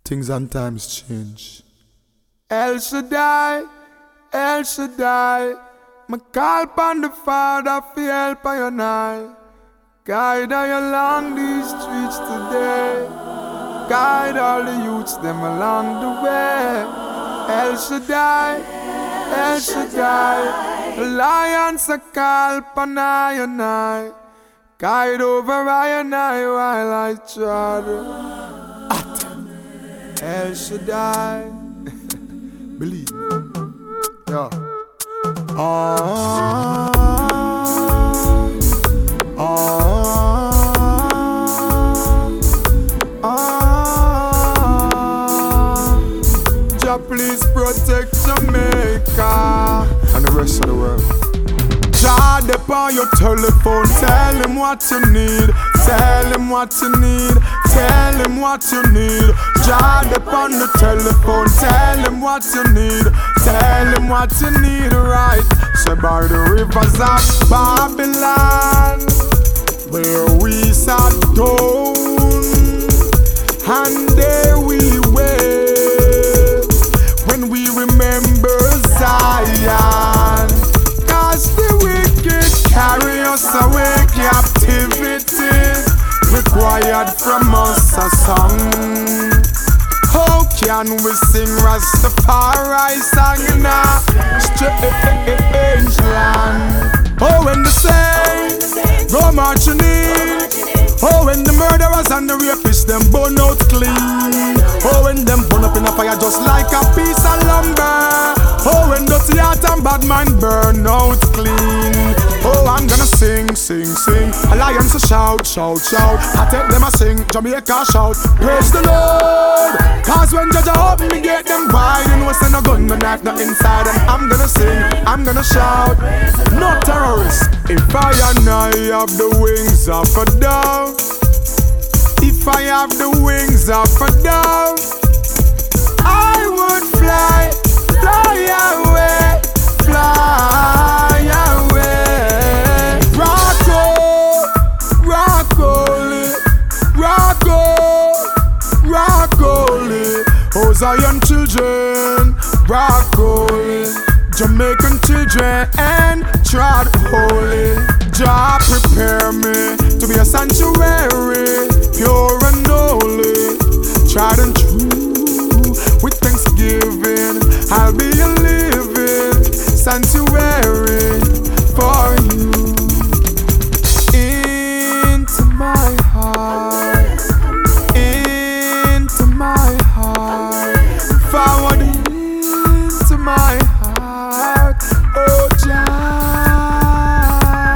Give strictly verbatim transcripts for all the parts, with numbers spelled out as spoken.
things and times change. El Shaddai, El Shaddai, me call upon the Father for help on your night. Guide I along these streets today. Guide all the youths them along the way. El Shaddai, El Shaddai, the lions are call upon I and I. Guide over I and I while I trod. El Shaddai. Believe. Yeah. Ah, ah, ah. Jah please protect Jamaica and the rest of the world. Jah dep on your telephone, tell him what you need. Tell him what you need. Tell him what you need. Jah dep on the telephone, tell him what you need. Tell him what you need, right? So by the rivers of Babylon, where we sat down, and there we wait, when we remember Zion. Cause the wicked carry us away, captivity required from us a song. How can we sing Rastafari song in a strange land? Oh, when the saints go marching in. Oh, when the murderers and the rapists them burn out clean. Oh, when them burn up in a fire just like a piece of lumber. Oh, when dirty heart and bad mind burn out clean. Oh, I'm gonna sing, sing, sing. Alliance a shout, shout, shout. I take them a sing, Jamaica shout. Praise the Lord. Cause when Judge open me get them wide, and what's in a gun, no knife, no inside them. I'm gonna sing, I'm gonna shout. No terrorists. If I and I have the wings of a dove, if I have the wings of a dove, I would fly, fly away, fly away. Rocko, Rockoli, Rocko, Rockoli. Oh, Zion children, Rockoli. Jamaican children and trod holy. Jah prepare me to be a sanctuary, pure and holy, tried and true. With thanksgiving, I'll be a living sanctuary for you. Into my heart, into my heart, forward into my heart. Oh Jah,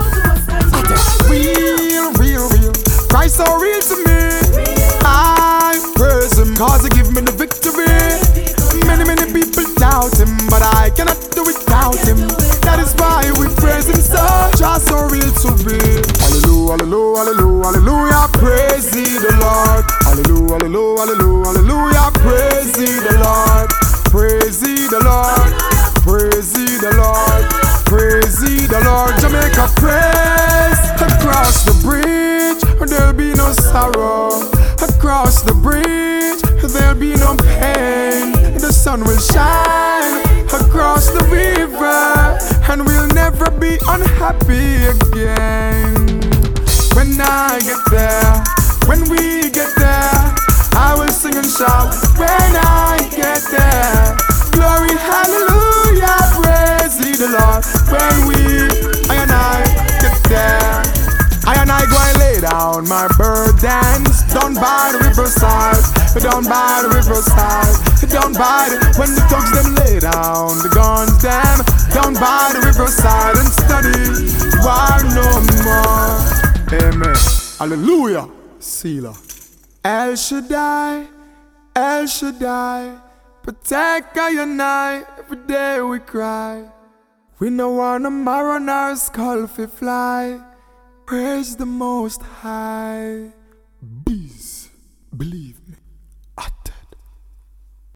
real, real, real. Christ so real to me. I praise him cause he give me the victory. Many, many people doubt him, but I cannot do it without him. That is why we praise him so. Jah so real to me. Hallelujah, hallelujah, hallelujah, hallelujah. Praise ye the Lord. Hallelujah, hallelujah, hallelujah, hallelujah. Praise ye the Lord. Praise ye the Lord. Praise ye the Lord. Praise ye the Lord. Jamaica praise. Across the bridge there'll be no sorrow. Across the bridge there'll be no pain. The sun will shine across the river, and we'll never be unhappy again. When I get there, when we get there, I will sing and shout. When I get there, glory, hallelujah, praise ye the Lord. When we, I and I get there, I and I go and lay down my burdens down by the riverside, down by the riverside, down by the, when the thugs them lay down the guns them, down by the riverside and study war no more. Amen. Hallelujah. Selah. El Shaddai, El Shaddai, protect I and I, every day we cry. We no want a marrow nor skull fi fly. Praise the Most High. Bees, believe.